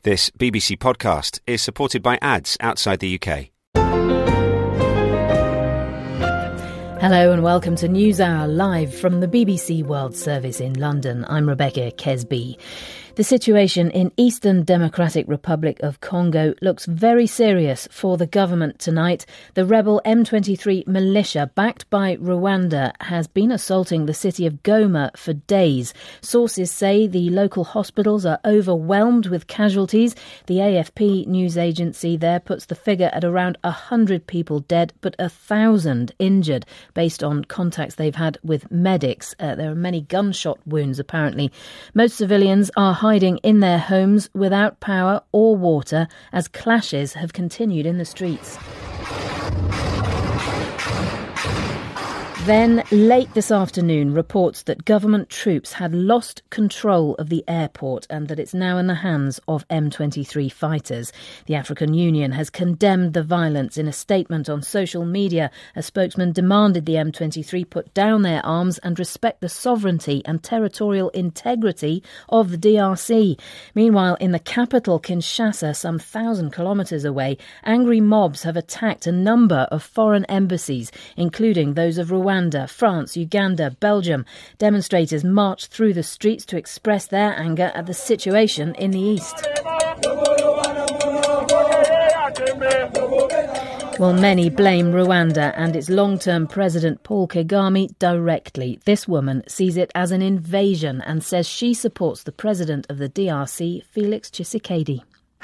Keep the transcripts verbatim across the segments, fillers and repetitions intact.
This B B C podcast is supported by ads outside the U K. Hello and welcome to NewsHour, live from the B B C World Service in London. I'm Rebecca Kesby. The situation in Eastern Democratic Republic of Congo looks very serious for the government tonight. The rebel M twenty-three militia, backed by Rwanda, has been assaulting the city of Goma for days. Sources say the local hospitals are overwhelmed with casualties. The A F P news agency there puts the figure at around one hundred people dead, but one thousand injured, based on contacts they've had with medics. Uh, there are many gunshot wounds, apparently. Most civilians are hiding in their homes without power or water as clashes have continued in the streets. Then, late this afternoon, reports that government troops had lost control of the airport and that it's now in the hands of M twenty-three fighters. The African Union has condemned the violence in a statement on social media. A spokesman demanded the M twenty-three put down their arms and respect the sovereignty and territorial integrity of the D R C. Meanwhile, in the capital, Kinshasa, some thousand kilometres away, angry mobs have attacked a number of foreign embassies, including those of Rwanda, France, Uganda, Belgium. Demonstrators marched through the streets to express their anger at the situation in the east. Well, many blame Rwanda and its long-term president Paul Kagame directly. This woman sees it as an invasion and says she supports the president of the D R C, Felix Tshisekedi.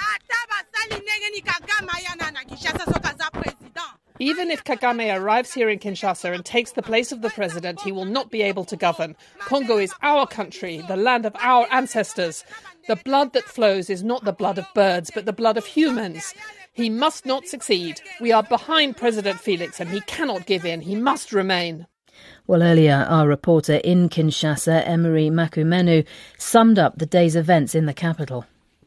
Even if Kagame arrives here in Kinshasa and takes the place of the president, he will not be able to govern. Congo is our country, the land of our ancestors. The blood that flows is not the blood of birds, but the blood of humans. He must not succeed. We are behind President Felix and he cannot give in. He must remain. Well, earlier, our reporter in Kinshasa, Emery Makumenu, summed up the day's events in the capital.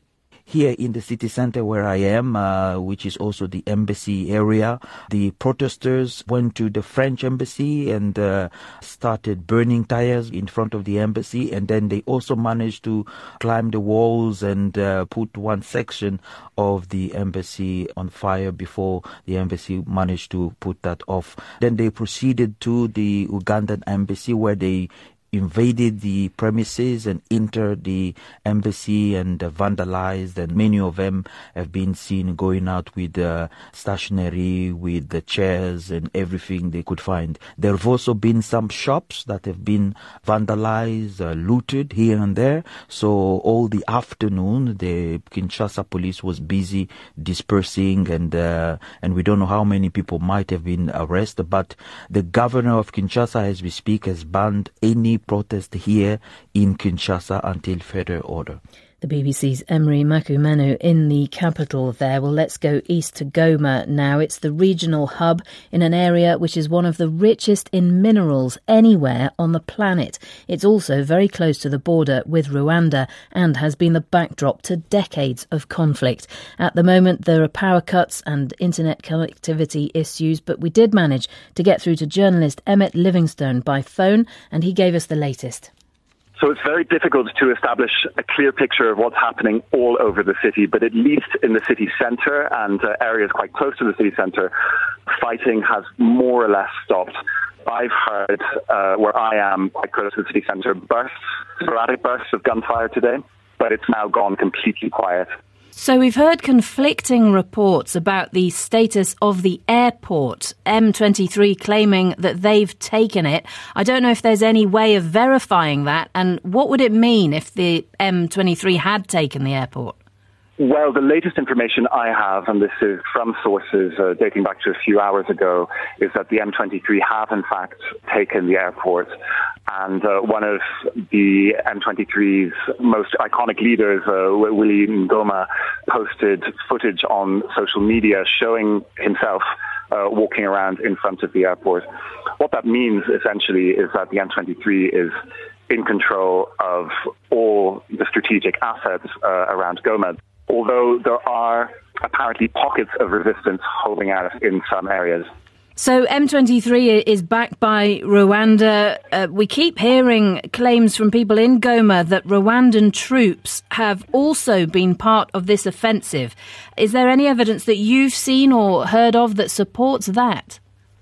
Here in the city centre where I am, uh, which is also the embassy area, the protesters went to the French embassy and uh, started burning tires in front of the embassy, and then they also managed to climb the walls and uh, put one section of the embassy on fire before the embassy managed to put that off. Then they proceeded to the Ugandan embassy where they invaded the premises and entered the embassy and uh, vandalized, and many of them have been seen going out with uh, stationery, with the chairs and everything they could find. There have also been some shops that have been vandalized, uh, looted here and there. So all the afternoon, the Kinshasa police was busy dispersing, and uh, and we don't know how many people might have been arrested. But the governor of Kinshasa, as we speak, has banned any protest here in Kinshasa until further order. The B B C's Emery Makumenu in the capital there. Well, let's go east to Goma now. It's the regional hub in an area which is one of the richest in minerals anywhere on the planet. It's also very close to the border with Rwanda and has been the backdrop to decades of conflict. At the moment, there are power cuts and internet connectivity issues, but we did manage to get through to journalist Emmett Livingstone by phone, and he gave us the latest. So it's very difficult to establish a clear picture of what's happening all over the city, but at least in the city centre and uh, areas quite close to the city centre, fighting has more or less stopped. I've heard, uh, where I am, quite close to the city centre, bursts, sporadic bursts of gunfire today, but it's now gone completely quiet. So we've heard conflicting reports about the status of the airport, M twenty-three claiming that they've taken it. I don't know if there's any way of verifying that, and what would it mean if the M twenty-three had taken the airport? Well, the latest information I have, and this is from sources uh, dating back to a few hours ago, is that the M twenty-three have in fact taken the airport. And uh, one of the M twenty-three's most iconic leaders, uh, Willy Ngoma, posted footage on social media showing himself uh, walking around in front of the airport. What that means, essentially, is that the M twenty-three is in control of all the strategic assets uh, around Goma. Although there are apparently pockets of resistance holding out in some areas. So M twenty-three is backed by Rwanda. Uh, we keep hearing claims from people in Goma that Rwandan troops have also been part of this offensive. Is there any evidence that you've seen or heard of that supports that?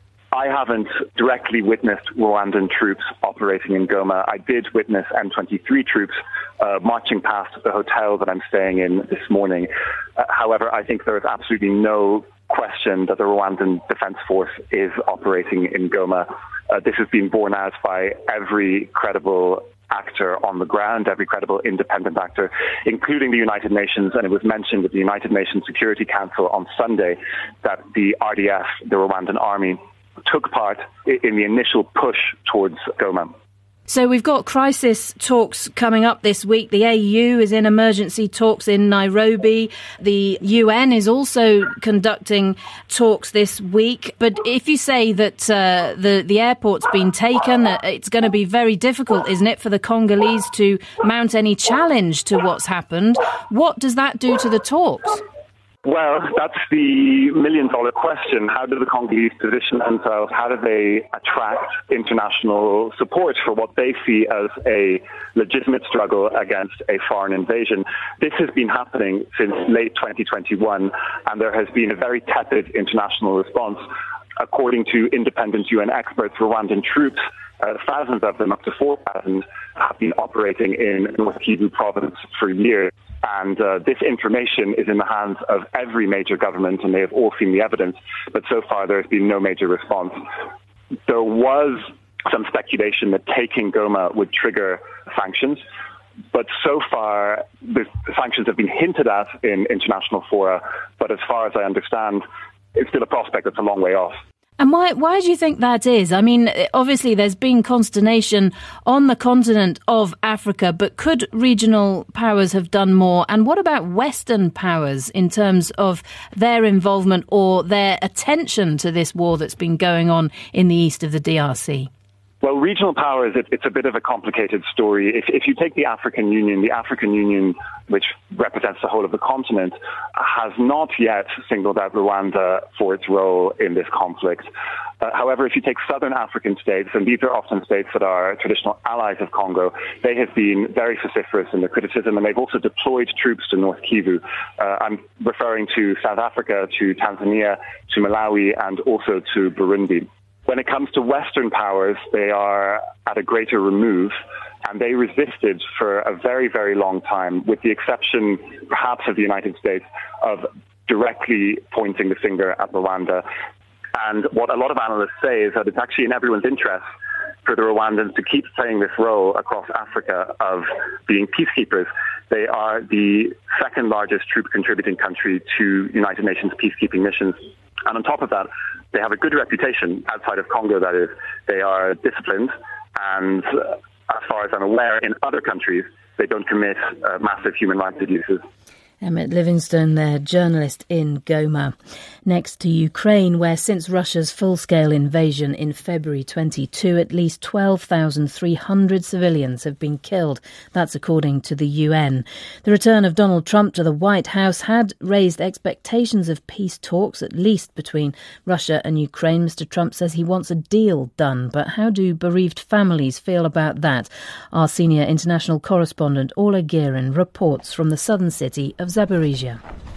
I haven't directly witnessed Rwandan troops operating in Goma. I did witness M twenty-three troops uh, marching past the hotel that I'm staying in this morning. Uh, however, I think there is absolutely no question that the Rwandan Defence Force is operating in Goma. Uh, this has been borne out by every credible actor on the ground, every credible independent actor, including the United Nations. And it was mentioned at the United Nations Security Council on Sunday that the R D F, the Rwandan army, took part in the initial push towards Goma. So we've got crisis talks coming up this week. The A U is in emergency talks in Nairobi. The U N is also conducting talks this week. But if you say that uh, the, the airport's been taken, it's going to be very difficult, isn't it, for the Congolese to mount any challenge to what's happened. What does that do to the talks? Well, that's the million-dollar question. How do the Congolese position themselves? How do they attract international support for what they see as a legitimate struggle against a foreign invasion? This has been happening since late twenty twenty-one, and there has been a very tepid international response. According to independent U N experts, Rwandan troops, uh, thousands of them, up to four thousand, have been operating in North Kivu province for years. And uh, this information is in the hands of every major government, and they have all seen the evidence. But so far, there has been no major response. There was some speculation that taking Goma would trigger sanctions. But so far, the sanctions have been hinted at in international fora. But as far as I understand, it's still a prospect that's a long way off. And why why do you think that is? I mean, obviously there's been consternation on the continent of Africa, but could regional powers have done more? And what about Western powers in terms of their involvement or their attention to this war that's been going on in the east of the D R C? Well, regional powers, it, it's a bit of a complicated story. If, if you take the African Union, the African Union, which represents the whole of the continent, has not yet singled out Rwanda for its role in this conflict. Uh, however, if you take southern African states, and these are often states that are traditional allies of Congo, they have been very vociferous in their criticism, and they've also deployed troops to North Kivu. Uh, I'm referring to South Africa, to Tanzania, to Malawi, and also to Burundi. When it comes to Western powers, they are at a greater remove, and they resisted for a very, very long time, with the exception, perhaps, of the United States, of directly pointing the finger at Rwanda. And what a lot of analysts say is that it's actually in everyone's interest for the Rwandans to keep playing this role across Africa of being peacekeepers. They are the second largest troop contributing country to United Nations peacekeeping missions. And on top of that, they have a good reputation outside of Congo, that is. They are disciplined, and uh, as far as I'm aware, in other countries, they don't commit uh, massive human rights abuses. Emmett Livingstone there, journalist in Goma. Next to Ukraine, where since Russia's full-scale invasion in February twenty-two, at least twelve thousand three hundred civilians have been killed. That's according to the U N. The return of Donald Trump to the White House had raised expectations of peace talks, at least between Russia and Ukraine. Mister Trump says he wants a deal done. But how do bereaved families feel about that? Our senior international correspondent, Orla Guerin, reports from the southern city of Zaporizhia.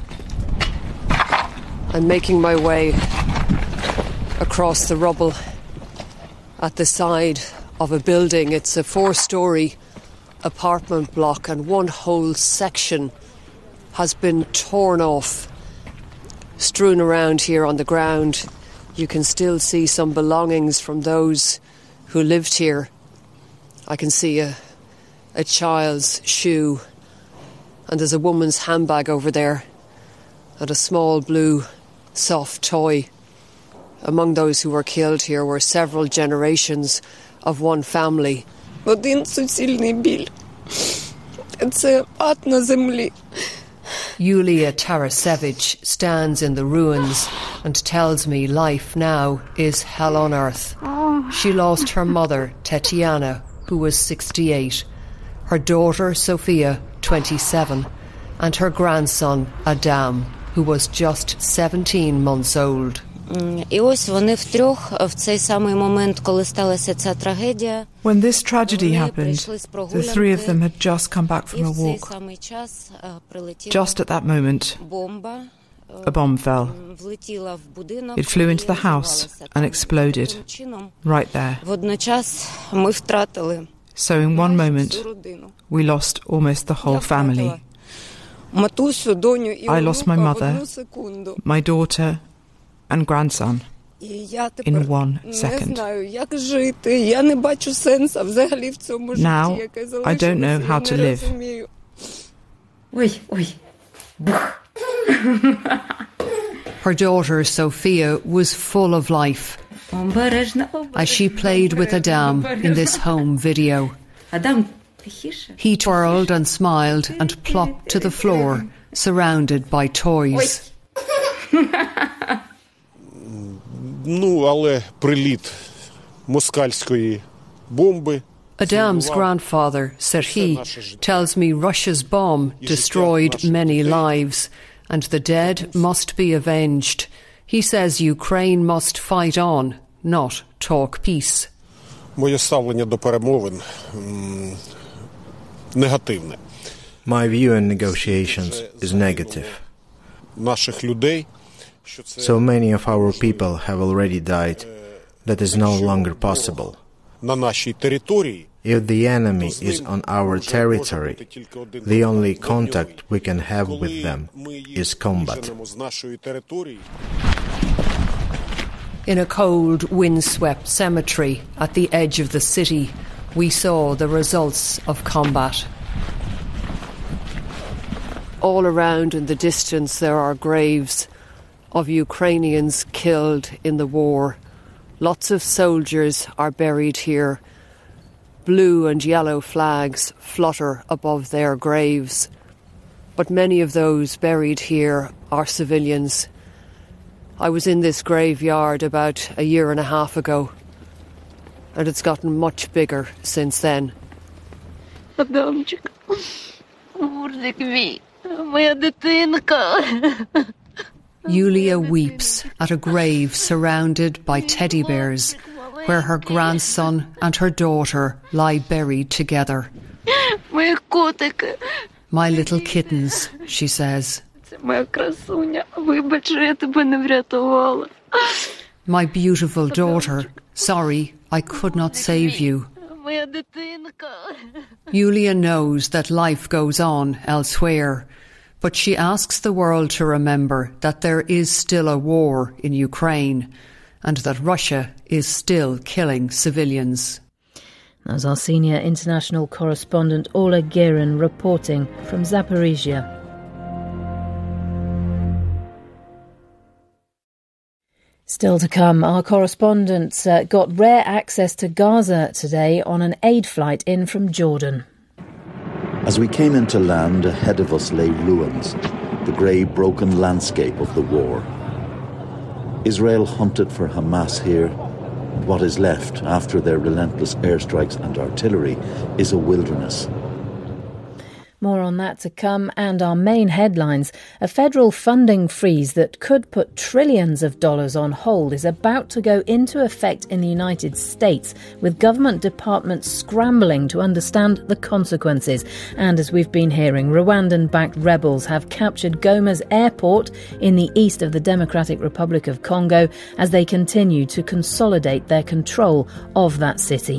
I'm making my way across the rubble at the side of a building. It's a four-storey apartment block, and one whole section has been torn off, strewn around here on the ground. You can still see some belongings from those who lived here. I can see a, a child's shoe, and there's a woman's handbag over there, and a small blue soft toy. Among those who were killed here were several generations of one family. Один суцільний біль. Це ад на землі. Yulia Tarasevich stands in the ruins and tells me life now is hell on earth. She lost her mother, Tetiana, who was sixty-eight, her daughter, Sophia, twenty-seven, and her grandson, Adam, who was just seventeen months old. І ось вони втрьох в цей самий момент, коли сталася ця трагедія. When this tragedy happened, the three of them had just come back from a walk. Just at that moment, a bomb fell. It flew into the house and exploded right there. So in one moment, we lost almost the whole family. I lost my mother, my daughter, and grandson in one second. Now, I don't know how to live. Her daughter, Sophia, was full of life as she played with Adam in this home video. He twirled and smiled and plopped to the floor, surrounded by toys. Ну, але приліт москальської бомби. Adam's grandfather, Serhiy, tells me Russia's bomb destroyed many lives and the dead must be avenged. He says Ukraine must fight on, not talk peace. Моє ставлення до перемовин негативне. My view on negotiations is negative. Наших людей So many of our people have already died. That is no longer possible. If the enemy is on our territory, the only contact we can have with them is combat. In a cold, windswept cemetery at the edge of the city, we saw the results of combat. All around in the distance there are graves of Ukrainians killed in the war. Lots of soldiers are buried here. Blue and yellow flags flutter above their graves. But many of those buried here are civilians. I was in this graveyard about a year and a half ago, and it's gotten much bigger since then. Адамчик, мурзик мій, моя дитинка. Yulia weeps at a grave surrounded by teddy bears, where her grandson and her daughter lie buried together. My little kittens, she says. My beautiful daughter, sorry, I could not save you. Yulia knows that life goes on elsewhere, but she asks the world to remember that there is still a war in Ukraine and that Russia is still killing civilians. That was our senior international correspondent Ola Girin reporting from Zaporizhia. Still to come, our correspondents uh, got rare access to Gaza today on an aid flight in from Jordan. As we came into land, ahead of us lay ruins, the grey, broken landscape of the war. Israel hunted for Hamas here. What is left after their relentless airstrikes and artillery is a wilderness. More on that to come, and our main headlines. A federal funding freeze that could put trillions of dollars on hold is about to go into effect in the United States, with government departments scrambling to understand the consequences. And as we've been hearing, Rwandan-backed rebels have captured Goma's airport in the east of the Democratic Republic of Congo as they continue to consolidate their control of that city.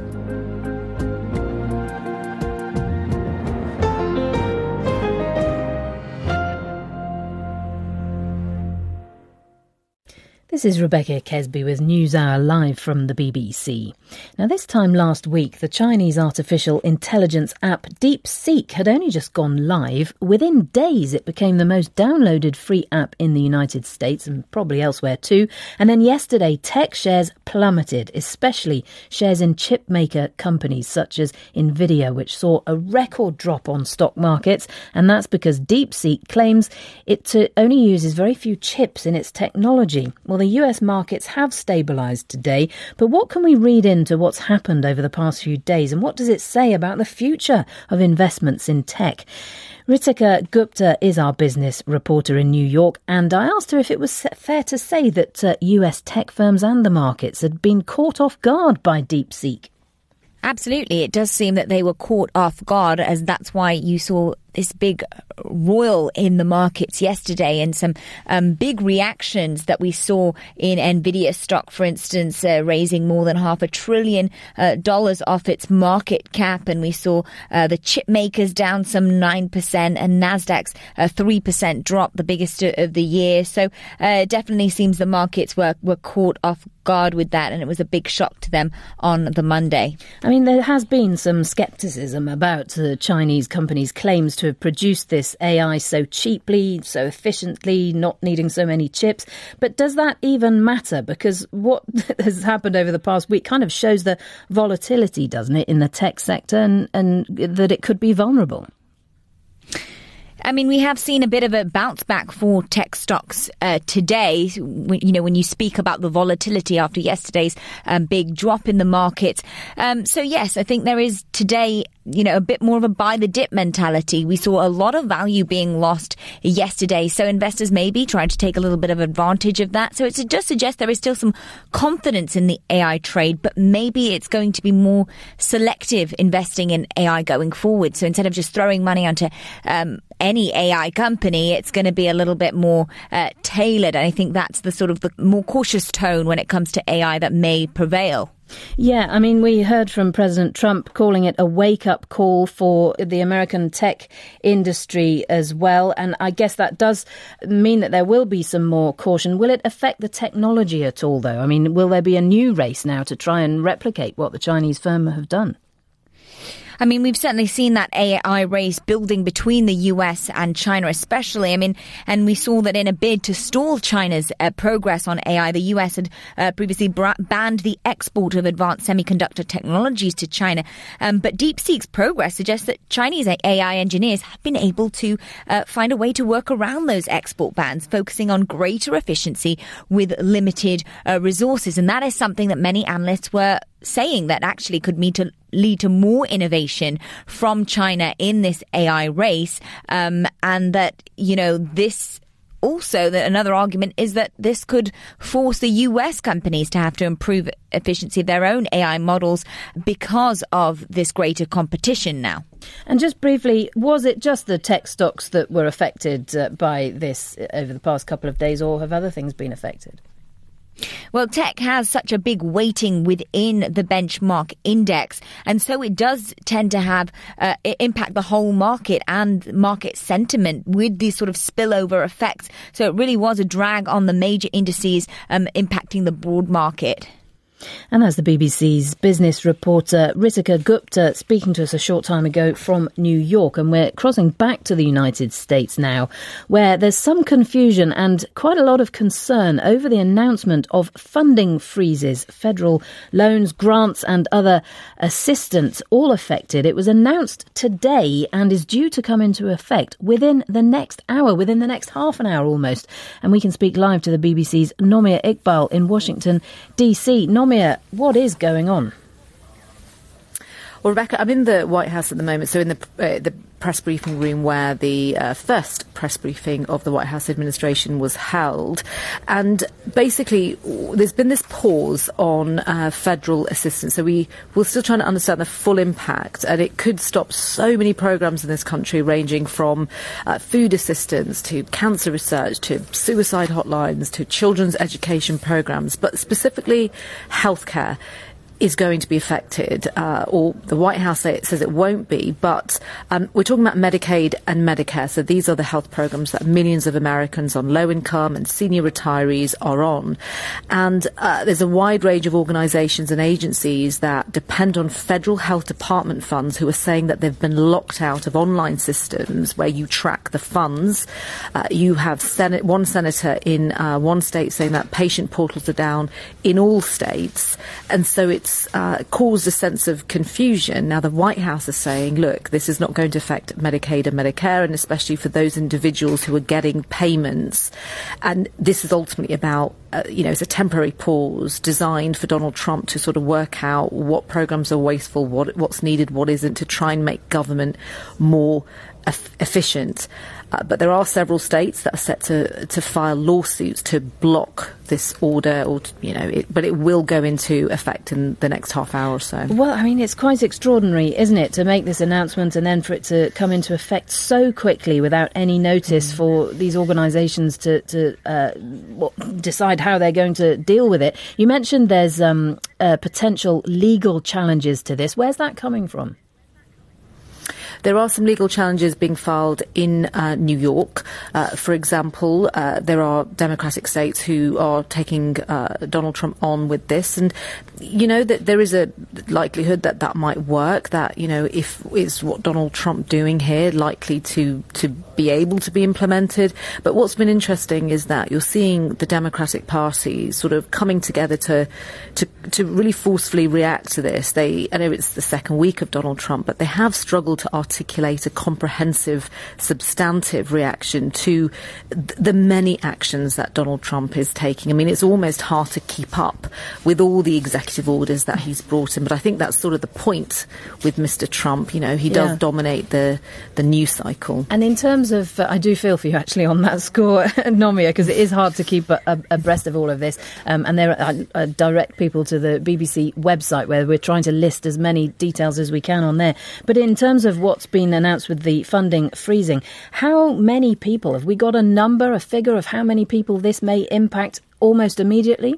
This is Rebecca Kesby with NewsHour live from the B B C. Now, this time last week, the Chinese artificial intelligence app DeepSeek had only just gone live. Within days, it became the most downloaded free app in the United States and probably elsewhere too. And then yesterday, tech shares plummeted, especially shares in chip maker companies such as Nvidia, which saw a record drop on stock markets. And that's because DeepSeek claims it to only uses very few chips in its technology. Well, the U S markets have stabilised today, but what can we read into what's happened over the past few days, and what does it say about the future of investments in tech? Ritika Gupta is our business reporter in New York, and I asked her if it was fair to say that uh, U S tech firms and the markets had been caught off guard by DeepSeek. Absolutely. It does seem that they were caught off guard, as that's why you saw this big roil in the markets yesterday, and some um, big reactions that we saw in Nvidia stock, for instance, uh, raising more than half a trillion uh, dollars off its market cap. And we saw uh, the chip makers down some nine percent, and Nasdaq's uh, three percent drop, the biggest of the year. So uh, it definitely seems the markets were, were caught off guard with that, and it was a big shock to them on the Monday. I mean, there has been some scepticism about the Chinese companies' claims to have produced this A I so cheaply, so efficiently, not needing so many chips. But does that even matter? Because what has happened over the past week kind of shows the volatility, doesn't it, in the tech sector, and, and that it could be vulnerable. I mean, we have seen a bit of a bounce back for tech stocks uh, today. You know, when you speak about the volatility after yesterday's um, big drop in the market. Um, so, yes, I think there is today, you know, a bit more of a buy the dip mentality. We saw a lot of value being lost yesterday. So investors maybe tried to take a little bit of advantage of that. So it just suggests there is still some confidence in the A I trade, but maybe it's going to be more selective investing in A I going forward. So instead of just throwing money onto um, any A I company, it's going to be a little bit more uh, tailored. And I think that's the sort of the more cautious tone when it comes to A I that may prevail. Yeah, I mean, we heard from President Trump calling it a wake-up call for the American tech industry as well. And I guess that does mean that there will be some more caution. Will it affect the technology at all, though? I mean, will there be a new race now to try and replicate what the Chinese firm have done? I mean, we've certainly seen that A I race building between the U S and China especially. I mean, and we saw that in a bid to stall China's uh, progress on A I, the U S had uh, previously bra- banned the export of advanced semiconductor technologies to China. Um, but DeepSeek's progress suggests that Chinese A I engineers have been able to uh, find a way to work around those export bans, focusing on greater efficiency with limited uh, resources. And that is something that many analysts were saying that actually could mean to lead to more innovation from China in this A I race, um, and that, you know, this also, that another argument is that this could force the U S companies to have to improve efficiency of their own A I models because of this greater competition now. And just briefly, was it just the tech stocks that were affected uh, by this over the past couple of days, or have other things been affected? Well, tech has such a big weighting within the benchmark index, and so it does tend to have uh, impact the whole market and market sentiment with these sort of spillover effects. So it really was a drag on the major indices, um, impacting the broad market. And as the B B C's business reporter Ritika Gupta speaking to us a short time ago from New York, and we're crossing back to the United States now, where there's some confusion and quite a lot of concern over the announcement of funding freezes, federal loans, grants and other assistance, all affected. It was announced today and is due to come into effect within the next hour, within the next half an hour almost. And we can speak live to the B B C's Nomia Iqbal in Washington, D C. Nomia, what is going on? Well, Rebecca, I'm in the White House at the moment, so in the uh, the press briefing room where the uh, first press briefing of the White House administration was held. And basically, there's been this pause on uh, federal assistance. So we, we're still trying to understand the full impact, and it could stop so many programs in this country, ranging from uh, food assistance to cancer research to suicide hotlines to children's education programs, but specifically healthcare is going to be affected, uh, or the White House say it says it won't be, but um, we're talking about Medicaid and Medicare. So these are the health programs that millions of Americans on low income and senior retirees are on. And uh, there's a wide range of organisations and agencies that depend on federal health department funds who are saying that they've been locked out of online systems where you track the funds. Uh, you have Senate, one senator in uh, one state saying that patient portals are down in all states. And so it's it's uh, caused a sense of confusion. Now, the White House is saying, look, this is not going to affect Medicaid and Medicare, and especially for those individuals who are getting payments. And this is ultimately about, uh, you know, it's a temporary pause designed for Donald Trump to sort of work out what programs are wasteful, what what's needed, what isn't, to try and make government more efficient. Uh, but there are several states that are set to to file lawsuits to block this order, or you know, it, but it will go into effect in the next half hour or so. Well, I mean, it's quite extraordinary, isn't it, to make this announcement and then for it to come into effect so quickly without any notice mm. for these organisations to to uh, decide how they're going to deal with it. You mentioned there's um, uh, potential legal challenges to this. Where's that coming from? There are some legal challenges being filed in uh, New York. Uh, for example, uh, there are Democratic states who are taking uh, Donald Trump on with this. And, you know, that there is a likelihood that that might work, that, you know, if is what Donald Trump doing here likely to, to be able to be implemented. But what's been interesting is that you're seeing the Democratic Party sort of coming together to, to, to really forcefully react to this. They, I know it's the second week of Donald Trump, but they have struggled to articulate articulate a comprehensive, substantive reaction to th- the many actions that Donald Trump is taking. I mean, it's almost hard to keep up with all the executive orders that he's brought in, but I think that's sort of the point with Mister Trump. You know, he does yeah. dominate the, the news cycle. And in terms of, uh, I do feel for you actually on that score, Nomia, because it is hard to keep a, a, abreast of all of this. Um, and there are I, I direct people to the B B C website where we're trying to list as many details as we can on there. But in terms of what's been announced with the funding freezing, how many people, have we got a number, a figure of how many people this may impact almost immediately?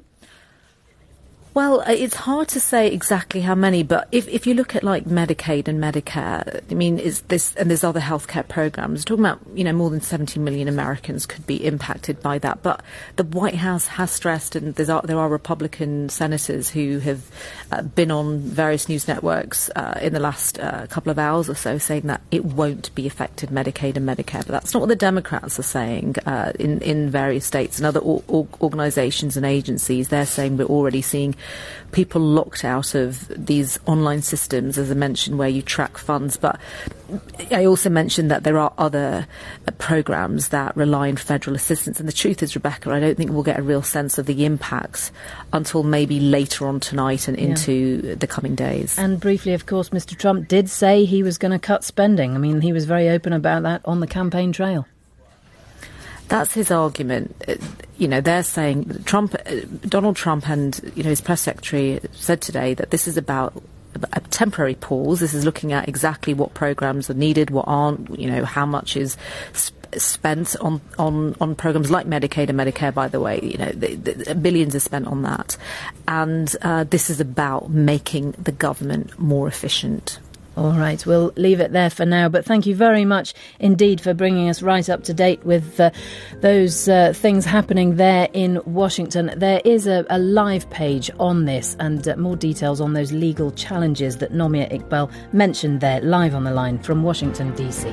Well, it's hard to say exactly how many, but if, if you look at like Medicaid and Medicare, I mean, is this, and there's other healthcare programs, talking about, you know, more than seventy million Americans could be impacted by that. But the White House has stressed, and there's, there are Republican senators who have uh, been on various news networks uh, in the last uh, couple of hours or so saying that it won't be affected, Medicaid and Medicare. But that's not what the Democrats are saying uh, in, in various states and other or, or organisations and agencies. They're saying we're already seeing people locked out of these online systems, as I mentioned, where you track funds. But I also mentioned that there are other uh, programs that rely on federal assistance. And the truth is, Rebecca, I don't think we'll get a real sense of the impacts until maybe later on tonight and into yeah. the coming days. And briefly, of course, Mister Trump did say he was going to cut spending. I mean, he was very open about that on the campaign trail. That's his argument. You know, they're saying Trump, Donald Trump and, you know, his press secretary said today that this is about a temporary pause. This is looking at exactly what programs are needed, what aren't, you know, how much is sp- spent on, on, on programs like Medicaid and Medicare, by the way. You know, the, the, billions are spent on that. And uh, this is about making the government more efficient. All right, we'll leave it there for now. But thank you very much indeed for bringing us right up to date with uh, those uh, things happening there in Washington. There is a, a live page on this and uh, more details on those legal challenges that Nomia Iqbal mentioned there, live on the line from Washington, D C.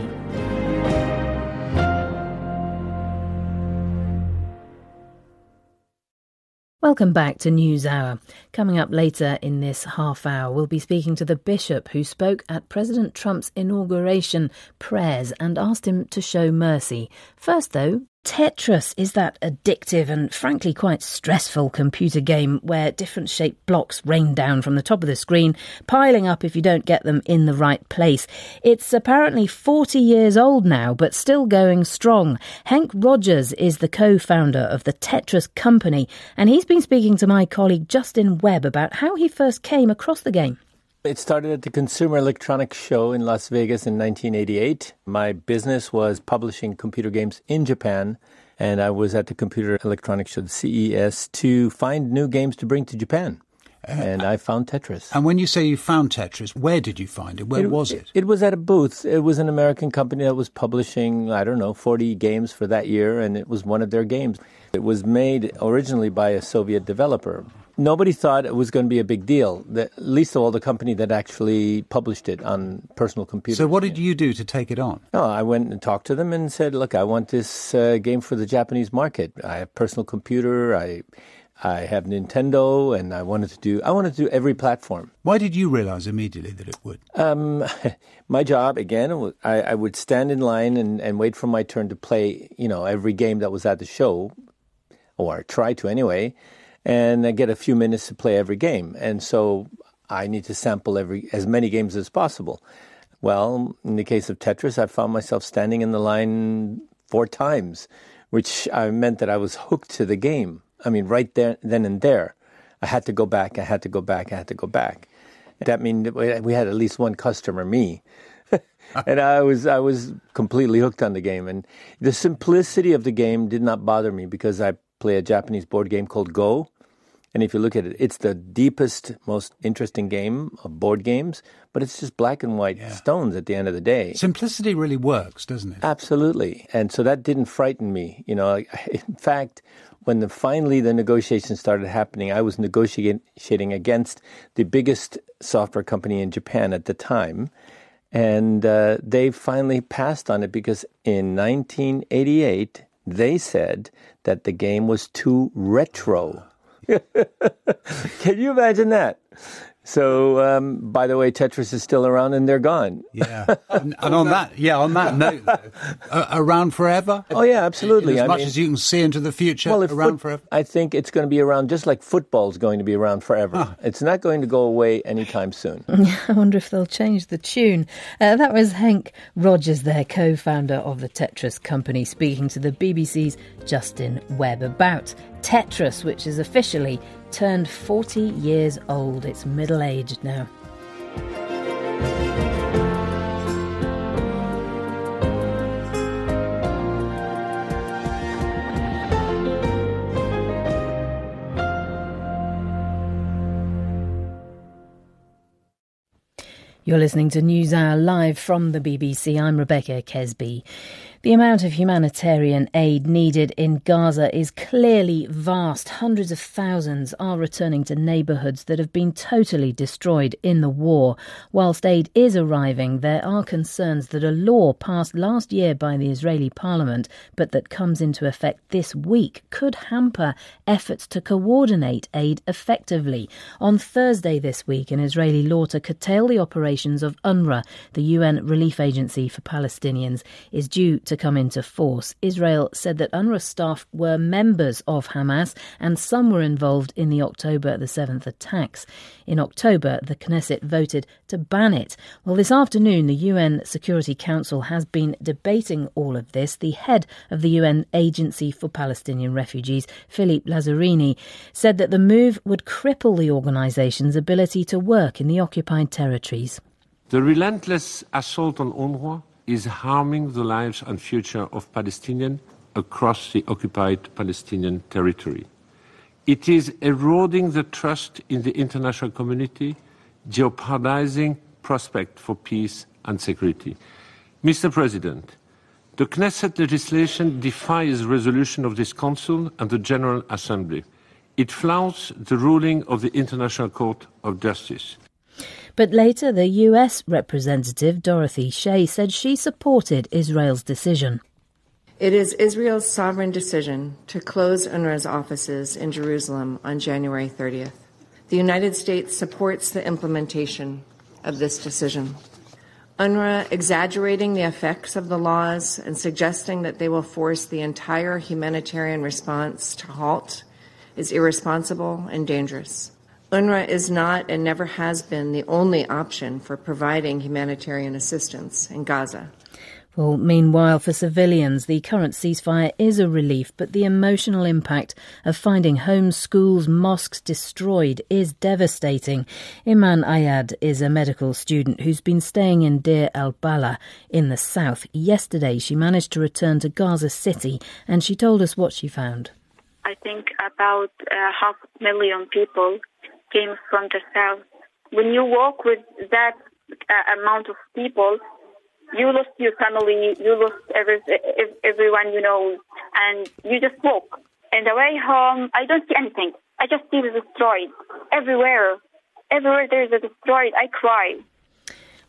Welcome back to News Hour. Coming up later in this half hour, we'll be speaking to the bishop who spoke at President Trump's inauguration prayers and asked him to show mercy. First, though, Tetris is that addictive and frankly quite stressful computer game where different shaped blocks rain down from the top of the screen, piling up if you don't get them in the right place. It's apparently forty years old now, but still going strong. Henk Rogers is the co-founder of the Tetris company, and he's been speaking to my colleague Justin Webb about how he first came across the game. It started at the Consumer Electronics Show in Las Vegas in nineteen eighty-eight. My business was publishing computer games in Japan, and I was at the Computer Electronics Show, the C E S, to find new games to bring to Japan. Uh, and I found Tetris. And when you say you found Tetris, where did you find it? Where it, was it? It was at a booth. It was an American company that was publishing, I don't know, forty games for that year, and it was one of their games. It was made originally by a Soviet developer. Nobody thought it was going to be a big deal, the, least of all the company that actually published it on personal computers. So what did you do to take it on? No, I went and talked to them and said, look, I want this uh, game for the Japanese market. I have a personal computer. I I have Nintendo, and I wanted to do I wanted to do every platform. Why did you realize immediately that it would? Um, my job, again, I, I would stand in line and, and wait for my turn to play, you know, every game that was at the show, or try to anyway, and I get a few minutes to play every game. And so I need to sample every as many games as possible. Well, in the case of Tetris, I found myself standing in the line four times, which uh, meant that I was hooked to the game. I mean, right there, then and there. I had to go back, I had to go back, I had to go back. That meant we had at least one customer, me. And I was I was completely hooked on the game. And the simplicity of the game did not bother me because I play a Japanese board game called Go. And if you look at it, it's the deepest, most interesting game of board games, but it's just black and white yeah. stones at the end of the day. Simplicity really works, doesn't it? Absolutely. And so that didn't frighten me. You know, in fact, when the, finally the negotiations started happening, I was negotiating against the biggest software company in Japan at the time. And uh, they finally passed on it because in nineteen eighty-eight, they said that the game was too retro. Can you imagine that? So, um, by the way, Tetris is still around and they're gone. Yeah. And, and on that, yeah, on that note, uh, around forever? Oh, yeah, absolutely. As I much mean, as you can see into the future, well, around foot, forever? I think it's going to be around just like football's going to be around forever. Huh. It's not going to go away anytime soon. I wonder if they'll change the tune. Uh, that was Henk Rogers, their co-founder of the Tetris company, speaking to the B B C's Justin Webb about Tetris, which is officially turned forty years old. It's middle-aged now. You're listening to NewsHour live from the B B C. I'm Rebecca Kesby. The amount of humanitarian aid needed in Gaza is clearly vast. Hundreds of thousands are returning to neighbourhoods that have been totally destroyed in the war. Whilst aid is arriving, there are concerns that a law passed last year by the Israeli parliament, but that comes into effect this week, could hamper efforts to coordinate aid effectively. On Thursday this week, an Israeli law to curtail the operations of UNRWA, the U N relief agency for Palestinians, is due to come into force. Israel said that UNRWA staff were members of Hamas and some were involved in the October the seventh attacks. In October, the Knesset voted to ban it. Well, this afternoon, the U N Security Council has been debating all of this. The head of the U N Agency for Palestinian Refugees, Philippe Lazzarini, said that the move would cripple the organisation's ability to work in the occupied territories. The relentless assault on UNRWA is harming the lives and future of Palestinians across the occupied Palestinian territory. It is eroding the trust in the international community, jeopardizing prospects for peace and security. Mister President, the Knesset legislation defies resolution of this Council and the General Assembly. It flouts the ruling of the International Court of Justice. But later, the U S representative, Dorothy Shea, said she supported Israel's decision. It is Israel's sovereign decision to close UNRWA's offices in Jerusalem on January thirtieth. The United States supports the implementation of this decision. UNRWA exaggerating the effects of the laws and suggesting that they will force the entire humanitarian response to halt is irresponsible and dangerous. UNRWA is not and never has been the only option for providing humanitarian assistance in Gaza. Well, meanwhile, for civilians, the current ceasefire is a relief, but the emotional impact of finding homes, schools, mosques destroyed is devastating. Iman Ayad is a medical student who's been staying in Deir al-Balah in the south. Yesterday, she managed to return to Gaza City, and she told us what she found. I think about uh, half a million people came from the south. When you walk with that uh, amount of people, you lost your family, you lost every, everyone you know, and you just walk. And the way home, I don't see anything. I just see it destroyed everywhere. Everywhere there is a destroyed, I cry.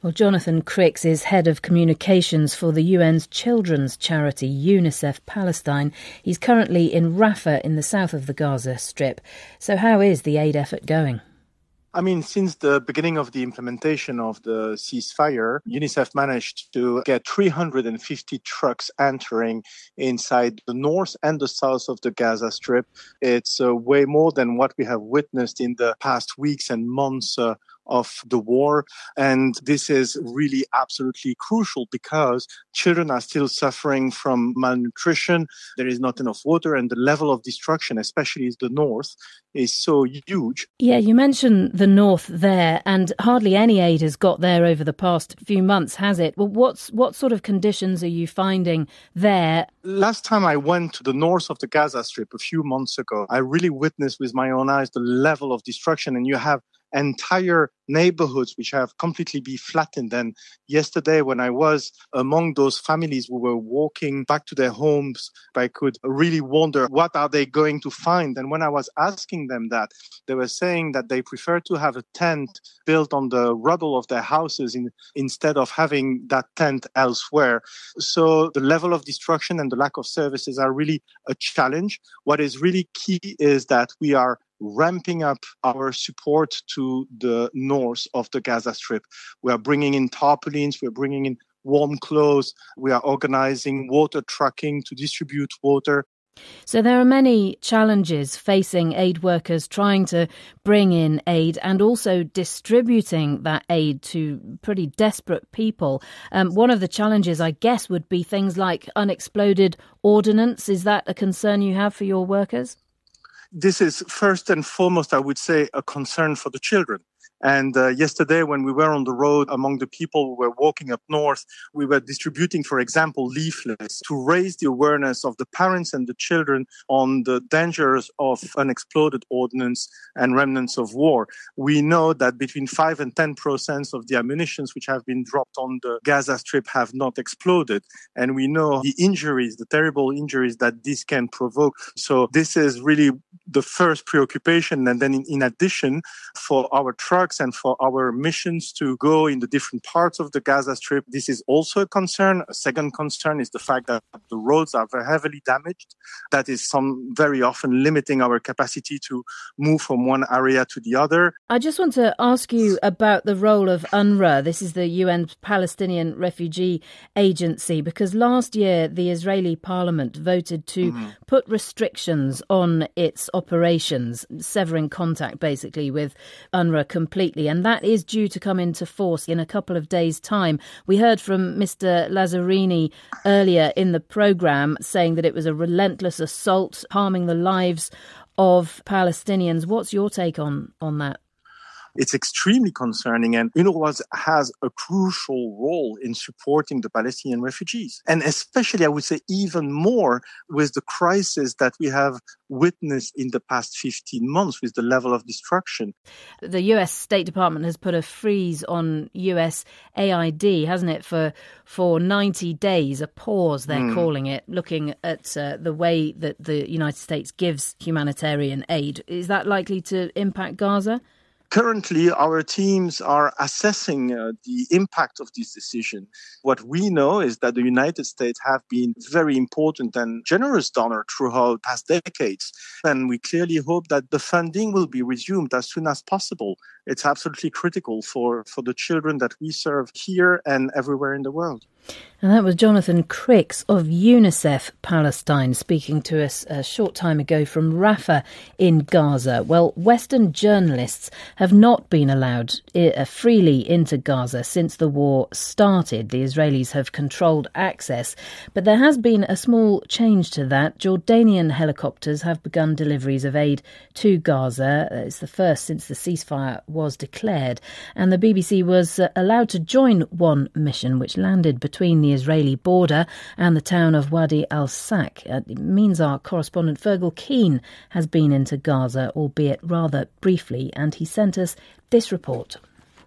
Well, Jonathan Cricks is head of communications for the U N's children's charity UNICEF Palestine. He's currently in Rafah in the south of the Gaza Strip. So how is the aid effort going? I mean, since the beginning of the implementation of the ceasefire, UNICEF managed to get three hundred fifty trucks entering inside the north and the south of the Gaza Strip. It's uh, way more than what we have witnessed in the past weeks and months uh, of the war. And this is really absolutely crucial because children are still suffering from malnutrition. There is not enough water, and the level of destruction, especially in the north, is so huge. Yeah, you mentioned the north there, and hardly any aid has got there over the past few months, has it? Well, what's what sort of conditions are you finding there? Last time I went to the north of the Gaza Strip a few months ago, I really witnessed with my own eyes the level of destruction, and you have entire neighborhoods which have completely been flattened. And yesterday, when I was among those families who were walking back to their homes, I could really wonder, what are they going to find? And when I was asking them that, they were saying that they prefer to have a tent built on the rubble of their houses in, instead of having that tent elsewhere. So the level of destruction and the lack of services are really a challenge. What is really key is that we are ramping up our support to the north of the Gaza Strip. We are bringing in tarpaulins, we're bringing in warm clothes, we are organizing water trucking to distribute water. So there are many challenges facing aid workers trying to bring in aid and also distributing that aid to pretty desperate people. Um, one of the challenges, I guess, would be things like unexploded ordnance. Is that a concern you have for your workers? This is first and foremost, I would say, a concern for the children. And uh, yesterday, when we were on the road among the people who were walking up north, we were distributing, for example, leaflets to raise the awareness of the parents and the children on the dangers of unexploded ordnance and remnants of war. We know that between five and ten percent of the ammunition which have been dropped on the Gaza Strip have not exploded. And we know the injuries, the terrible injuries that this can provoke. So this is really the first preoccupation. And then in, in addition, for our trucks and for our missions to go in the different parts of the Gaza Strip, this is also a concern. A second concern is the fact that the roads are very heavily damaged. That is some very often limiting our capacity to move from one area to the other. I just want to ask you about the role of UNRWA. This is the U N's Palestinian Refugee Agency, because last year the Israeli parliament voted to mm-hmm. put restrictions on its operations, severing contact basically with UNRWA completely. And that is due to come into force in a couple of days' time. We heard from Mister Lazzarini earlier in the programme saying that it was a relentless assault, harming the lives of Palestinians. What's your take on, on that? It's extremely concerning, and UNRWA has a crucial role in supporting the Palestinian refugees. And especially, I would say, even more with the crisis that we have witnessed in the past fifteen months with the level of destruction. The U S State Department has put a freeze on U S A I D, hasn't it, for for ninety days, a pause, they're mm. calling it, looking at uh, the way that the United States gives humanitarian aid. Is that likely to impact Gaza? Currently, our teams are assessing uh, the impact of this decision. What we know is that the United States have been very important and generous donor throughout past decades. And we clearly hope that the funding will be resumed as soon as possible. It's absolutely critical for, for the children that we serve here and everywhere in the world. And that was Jonathan Cricks of UNICEF Palestine speaking to us a short time ago from Rafah in Gaza. Well, Western journalists have not been allowed freely into Gaza since the war started. The Israelis have controlled access, but there has been a small change to that. Jordanian helicopters have begun deliveries of aid to Gaza. It's the first since the ceasefire was declared, and the B B C was allowed to join one mission which landed between the Israeli border and the town of Wadi al-Sak. It means our correspondent Fergal Keane has been into Gaza, albeit rather briefly, and he sent us this report.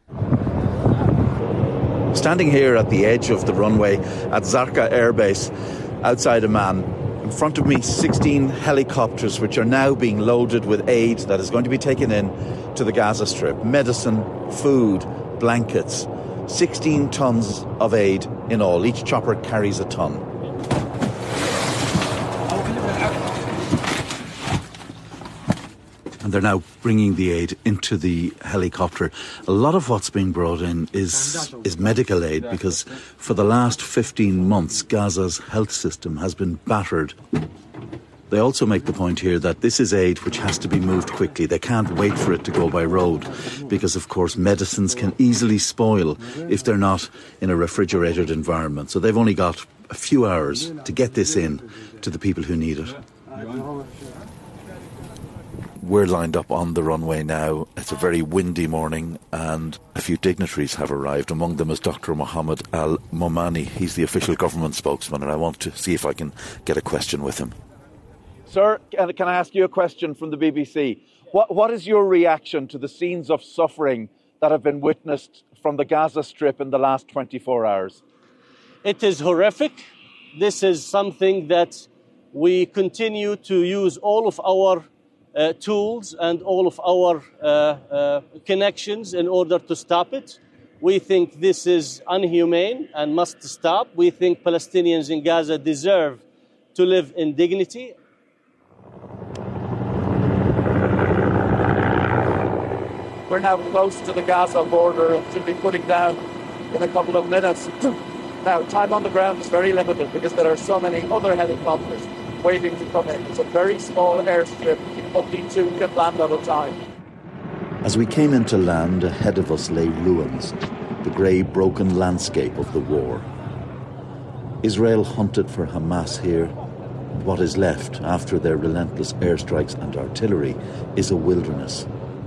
Standing here at the edge of the runway at Zarqa Air Base outside Amman, in front of me sixteen helicopters which are now being loaded with aid that is going to be taken in to the Gaza Strip. Medicine, food, blankets. sixteen tons of aid in all. Each chopper carries a ton. And they're now bringing the aid into the helicopter. A lot of what's being brought in is is medical aid, because for the last fifteen months, Gaza's health system has been battered. They also make the point here that this is aid which has to be moved quickly. They can't wait for it to go by road because, of course, medicines can easily spoil if they're not in a refrigerated environment. So they've only got a few hours to get this in to the people who need it. We're lined up on the runway now. It's a very windy morning and a few dignitaries have arrived. Among them is Doctor Mohammed Al-Momani. He's the official government spokesman, and I want to see if I can get a question with him. Sir, can I ask you a question from the B B C? What, what is your reaction to the scenes of suffering that have been witnessed from the Gaza Strip in the last twenty-four hours? It is horrific. This is something that we continue to use all of our uh, tools and all of our uh, uh, connections in order to stop it. We think this is inhumane and must stop. We think Palestinians in Gaza deserve to live in dignity. We're now close to the Gaza border and should be putting down in a couple of minutes. Now, time on the ground is very limited because there are so many other helicopters waiting to come in. It's a very small airstrip, only two can land at a time. As we came into land, ahead of us lay ruins, the grey, broken landscape of the war. Israel hunted for Hamas here. What is left after their relentless airstrikes and artillery is a wilderness.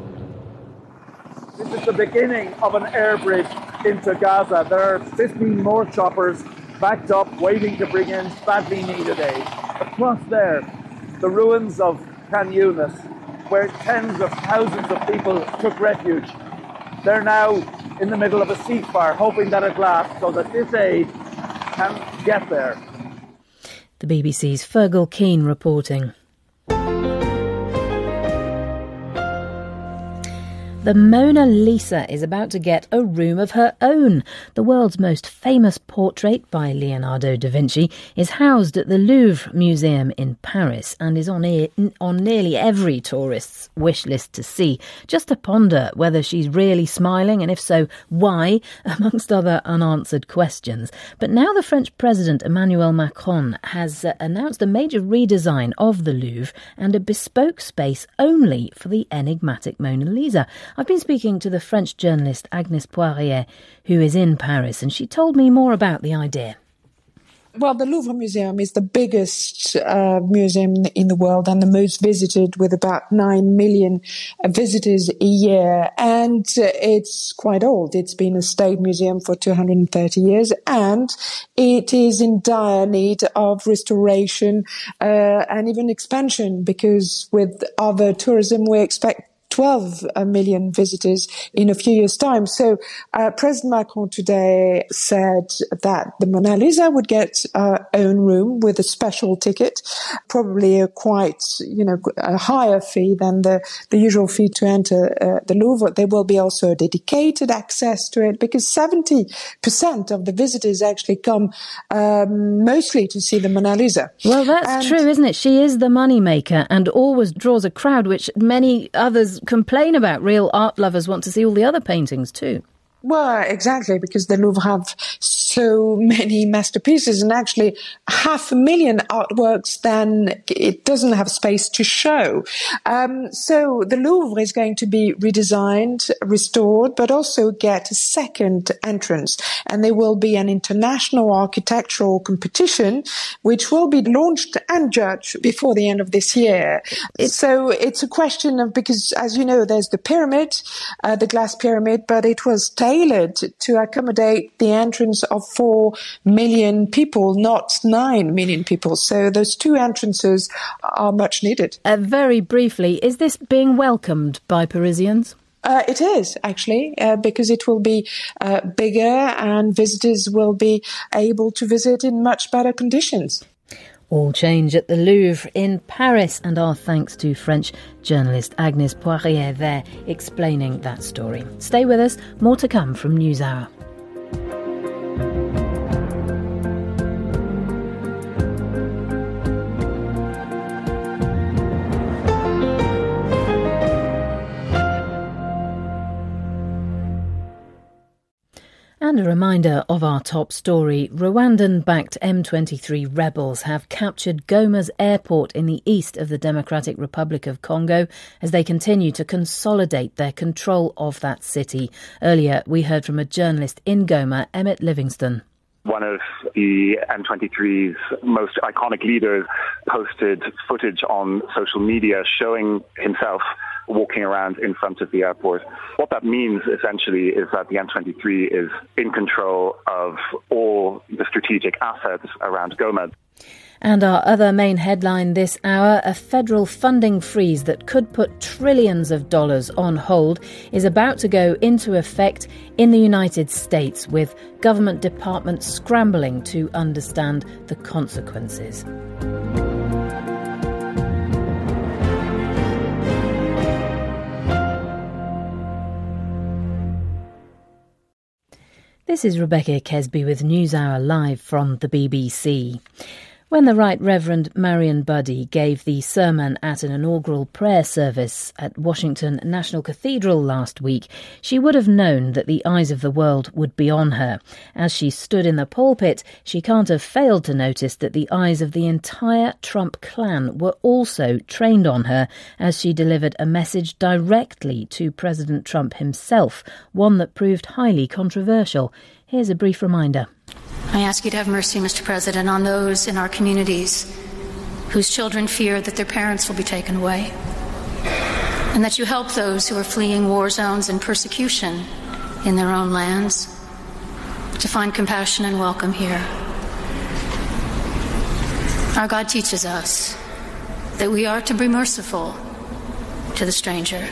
This is the beginning of an air bridge into Gaza. There are fifteen more choppers backed up, waiting to bring in badly needed aid. Across there, the ruins of Khan Yunis, where tens of thousands of people took refuge. They're now in the middle of a ceasefire, hoping that it lasts so that this aid can get there. The B B C's Fergal Keane reporting. The Mona Lisa is about to get a room of her own. The world's most famous portrait by Leonardo da Vinci is housed at the Louvre Museum in Paris and is on, e- on nearly every tourist's wish list to see, just to ponder whether she's really smiling and if so, why, amongst other unanswered questions. But now the French President Emmanuel Macron has uh, announced a major redesign of the Louvre and a bespoke space only for the enigmatic Mona Lisa. I've been speaking to the French journalist Agnès Poirier, who is in Paris, and she told me more about the idea. Well, the Louvre Museum is the biggest uh, museum in the world and the most visited, with about nine million visitors a year. And uh, it's quite old. It's been a state museum for two hundred thirty years, and it is in dire need of restoration uh, and even expansion, because with other tourism, we expect twelve million visitors in a few years' time. So uh, President Macron today said that the Mona Lisa would get her own room with a special ticket, probably a quite, you know, a higher fee than the, the usual fee to enter uh, the Louvre. There will be also dedicated access to it, because seventy percent of the visitors actually come um, mostly to see the Mona Lisa. Well, that's and true, isn't it? She is the moneymaker and always draws a crowd, which many others complain about. Real art lovers want to see all the other paintings too. Well, exactly, because the Louvre have so many masterpieces, and actually half a million artworks, then it doesn't have space to show. Um, so the Louvre is going to be redesigned, restored, but also get a second entrance. And there will be an international architectural competition, which will be launched and judged before the end of this year. It's, so it's a question of, because as you know, there's the pyramid, uh, the glass pyramid, but it was tailored to accommodate the entrance of four million people, not nine million people. So those two entrances are much needed. Uh, very briefly, is this being welcomed by Parisians? Uh, it is, actually, uh, because it will be uh, bigger and visitors will be able to visit in much better conditions. All change at the Louvre in Paris, and our thanks to French journalist Agnès Poirier there explaining that story. Stay with us, more to come from NewsHour. And a reminder of our top story. Rwandan-backed M twenty-three rebels have captured Goma's airport in the east of the Democratic Republic of Congo as they continue to consolidate their control of that city. Earlier, we heard from a journalist in Goma, Emmett Livingston. One of the M twenty-three's most iconic leaders posted footage on social media showing himself walking around in front of the airport. What that means, essentially, is that the M twenty-three is in control of all the strategic assets around Goma. And our other main headline this hour, a federal funding freeze that could put trillions of dollars on hold is about to go into effect in the United States, with government departments scrambling to understand the consequences. This is Rebecca Kesby with NewsHour live from the B B C. When the Right Reverend Marion Buddy gave the sermon at an inaugural prayer service at Washington National Cathedral last week, she would have known that the eyes of the world would be on her. As she stood in the pulpit, she can't have failed to notice that the eyes of the entire Trump clan were also trained on her as she delivered a message directly to President Trump himself, one that proved highly controversial. Here's a brief reminder. I ask you to have mercy, Mister President, on those in our communities whose children fear that their parents will be taken away, and that you help those who are fleeing war zones and persecution in their own lands to find compassion and welcome here. Our God teaches us that we are to be merciful to the stranger,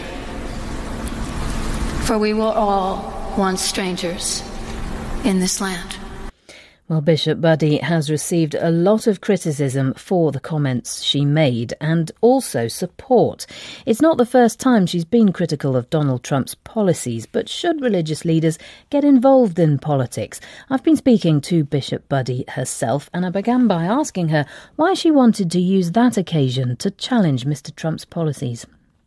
for we were all once strangers in this land. Well, Bishop Buddy has received a lot of criticism for the comments she made and also support. It's not the first time she's been critical of Donald Trump's policies, but should religious leaders get involved in politics? I've been speaking to Bishop Buddy herself, and I began by asking her why she wanted to use that occasion to challenge Mister Trump's policies.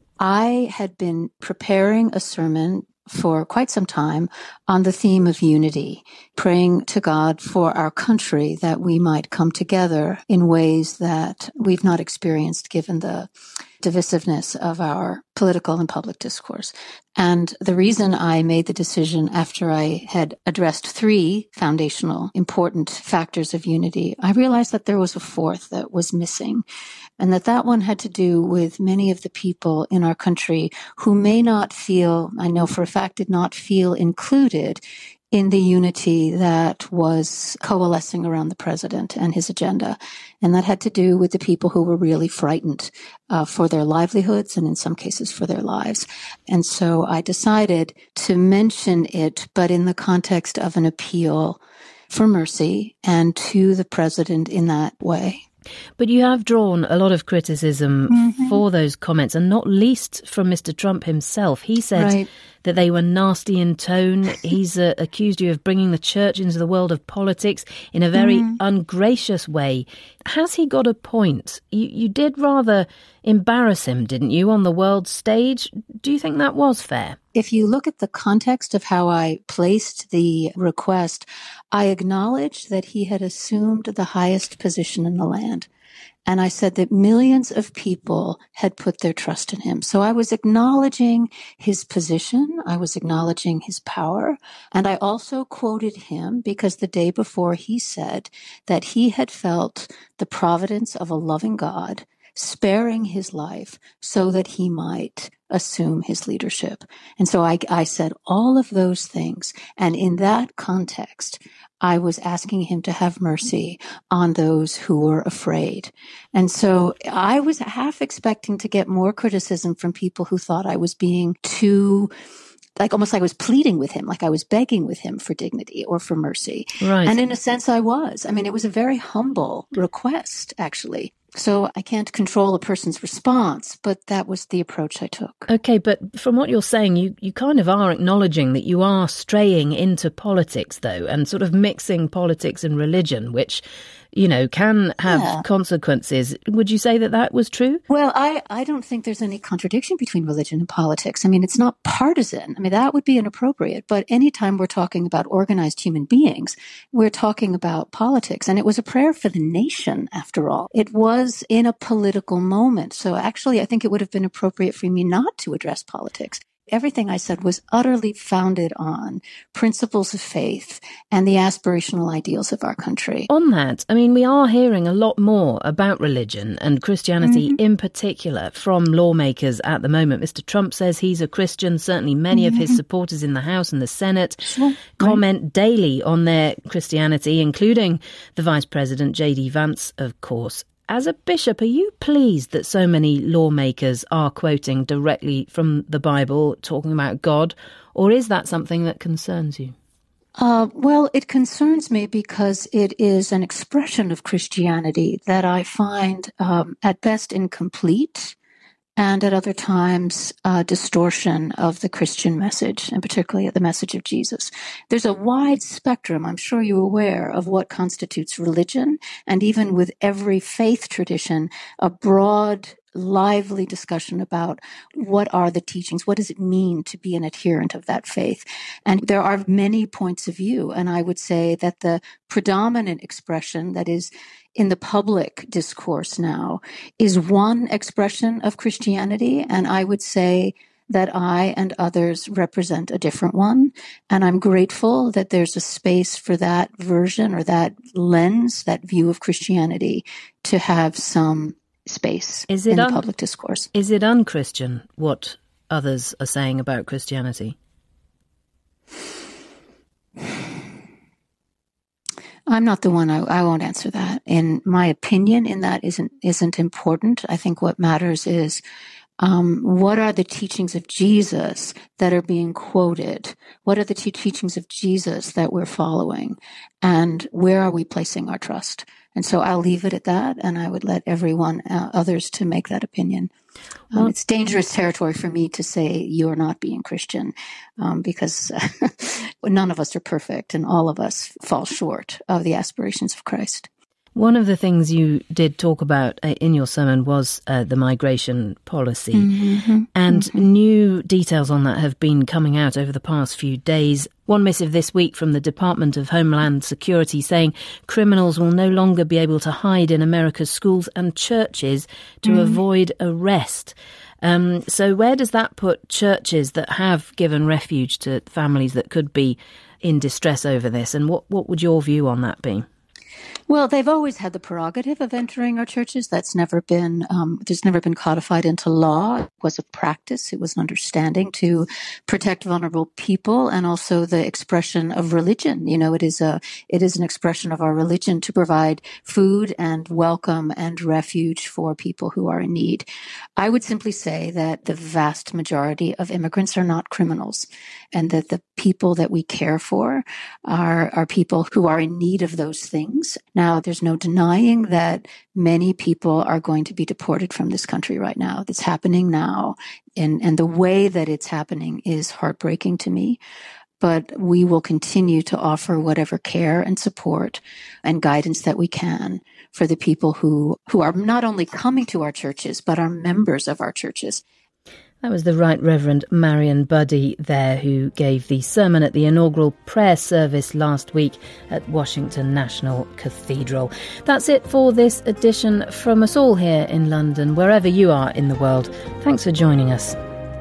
I had been preparing a sermon for quite some time on the theme of unity, praying to God for our country that we might come together in ways that we've not experienced given the divisiveness of our political and public discourse. And the reason I made the decision after I had addressed three foundational important factors of unity, I realized that there was a fourth that was missing, and that that one had to do with many of the people in our country who may not feel, I know for a fact, did not feel included in the unity that was coalescing around the president and his agenda. And that had to do with the people who were really frightened uh, for their livelihoods and in some cases for their lives. And so I decided to mention it, but in the context of an appeal for mercy and to the president in that way. But you have drawn a lot of criticism mm-hmm. for those comments, and not least from Mister Trump himself. He said right. that they were nasty in tone. He's uh, accused you of bringing the church into the world of politics in a very mm. ungracious way. Has he got a point? You, you did rather embarrass him, didn't you, on the world stage? Do you think that was fair? If you look at the context of how I placed the request, I acknowledged that he had assumed the highest position in the land. And I said that millions of people had put their trust in him. So I was acknowledging his position. I was acknowledging his power. And I also quoted him because the day before he said that he had felt the providence of a loving God sparing his life so that he might assume his leadership. And so I, I said all of those things. And in that context, I was asking him to have mercy on those who were afraid. And so I was half expecting to get more criticism from people who thought I was being too, like almost like I was pleading with him, like I was begging with him for dignity or for mercy. Right. And in a sense I was. I mean, it was a very humble request, actually. So I can't control a person's response, but that was the approach I took. Okay, but from what you're saying, you, you kind of are acknowledging that you are straying into politics, though, and sort of mixing politics and religion, which you know, can have yeah. consequences. Would you say that that was true? Well, I, I don't think there's any contradiction between religion and politics. I mean, it's not partisan. I mean, that would be inappropriate. But anytime we're talking about organized human beings, we're talking about politics. And it was a prayer for the nation, after all. It was in a political moment. So actually, I think it would have been appropriate for me not to address politics. Everything I said was utterly founded on principles of faith and the aspirational ideals of our country. On that, I mean, we are hearing a lot more about religion and Christianity mm-hmm. in particular from lawmakers at the moment. Mister Trump says he's a Christian. Certainly many mm-hmm. of his supporters in the House and the Senate sure. comment right. daily on their Christianity, including the Vice President, J D Vance, of course. As a bishop, are you pleased that so many lawmakers are quoting directly from the Bible, talking about God, or is that something that concerns you? Uh, well, it concerns me because it is an expression of Christianity that I find um, at best incomplete and at other times uh, distortion of the Christian message, and particularly the message of Jesus. There's a wide spectrum, I'm sure you're aware, of what constitutes religion, and even with every faith tradition, a broad, lively discussion about what are the teachings, what does it mean to be an adherent of that faith. And there are many points of view, and I would say that the predominant expression that is in the public discourse now is one expression of Christianity, and I would say that I and others represent a different one. And I'm grateful that there's a space for that version or that lens, that view of Christianity to have some space is it in un- the public discourse. Is it unchristian what others are saying about Christianity? I'm not the one. I, I won't answer that. In my opinion, in that isn't isn't important. I think what matters is um, what are the teachings of Jesus that are being quoted? What are the te- teachings of Jesus that we're following? And where are we placing our trust? And so I'll leave it at that, and I would let everyone, uh, others, to make that opinion. Um, well, it's dangerous territory for me to say you're not being Christian, um, because none of us are perfect, and all of us fall short of the aspirations of Christ. One of the things you did talk about uh, in your sermon was uh, the migration policy, mm-hmm. and mm-hmm. new details on that have been coming out over the past few days. One missive this week from the Department of Homeland Security saying criminals will no longer be able to hide in America's schools and churches to mm. avoid arrest. Um, so where does that put churches that have given refuge to families that could be in distress over this? And what, what would your view on that be? Well, they've always had the prerogative of entering our churches. That's never been, um, there's never been codified into law. It was a practice. It was an understanding to protect vulnerable people, and also the expression of religion. You know, it is a, it is an expression of our religion to provide food and welcome and refuge for people who are in need. I would simply say that the vast majority of immigrants are not criminals, and that the people that we care for are, are people who are in need of those things. Now, there's no denying that many people are going to be deported from this country right now. It's happening now, and, and the way that it's happening is heartbreaking to me. But we will continue to offer whatever care and support and guidance that we can for the people who, who are not only coming to our churches, but are members of our churches. That was the Right Reverend Marion Buddy there, who gave the sermon at the inaugural prayer service last week at Washington National Cathedral. That's it for this edition from us all here in London, wherever you are in the world. Thanks for joining us.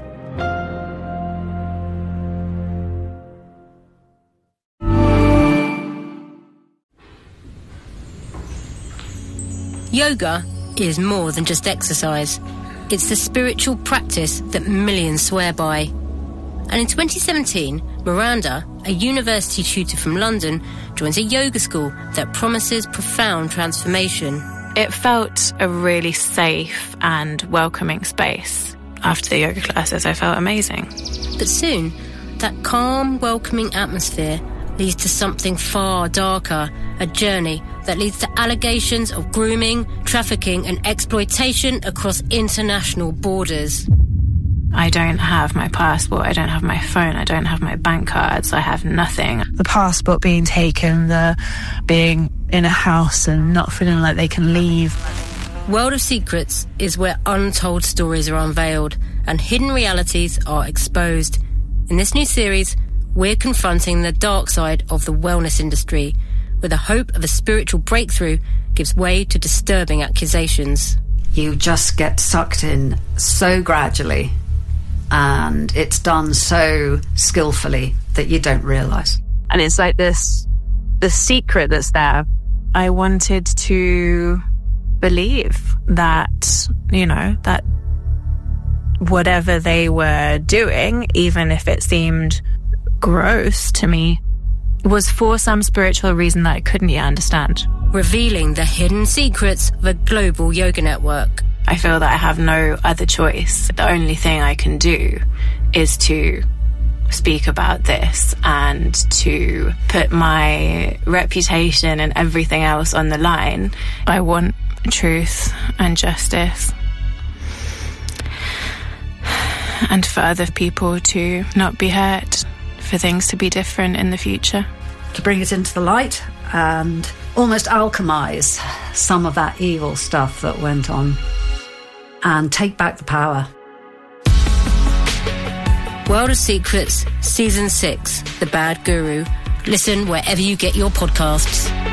Yoga is more than just exercise. It's the spiritual practice that millions swear by. And in twenty seventeen, Miranda, a university tutor from London, joins a yoga school that promises profound transformation. It felt a really safe and welcoming space. After the yoga classes, I felt amazing. But soon, that calm, welcoming atmosphere leads to something far darker, a journey that leads to allegations of grooming, trafficking and exploitation across international borders. I don't have my passport, I don't have my phone, I don't have my bank cards, I have nothing. The passport being taken, the being in a house and not feeling like they can leave. World of Secrets is where untold stories are unveiled and hidden realities are exposed. In this new series, we're confronting the dark side of the wellness industry, where the hope of a spiritual breakthrough gives way to disturbing accusations. You just get sucked in so gradually, and it's done so skillfully that you don't realise. And it's like this, the secret that's there. I wanted to believe that, you know, that whatever they were doing, even if it seemed gross to me, was for some spiritual reason that I couldn't yet understand. Revealing the hidden secrets of a global yoga network. I feel that I have no other choice. The only thing I can do is to speak about this and to put my reputation and everything else on the line. I want truth and justice, and for other people to not be hurt, for things to be different in the future. To bring it into the light and almost alchemize some of that evil stuff that went on and take back the power. World of Secrets, Season six, The Bad Guru. Listen wherever you get your podcasts.